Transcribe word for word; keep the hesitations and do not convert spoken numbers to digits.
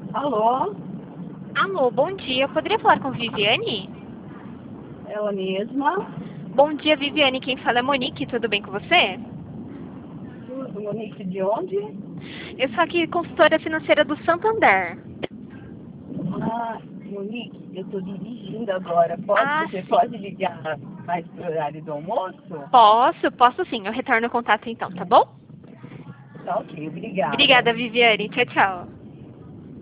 Alô? Alô, bom dia. Eu poderia falar com Viviane? Ela mesma? Bom dia, Viviane. Quem fala é Monique. Tudo bem com você? Tudo, Monique, de onde? Eu sou aqui consultora financeira do Santander. Ah, Monique, eu estou dirigindo agora. Pode, Ah, você sim. pode ligar mais pro horário do almoço? Posso, posso sim. Eu retorno o contato então, tá bom? Tá ok, obrigada. Obrigada, Viviane. Tchau, tchau.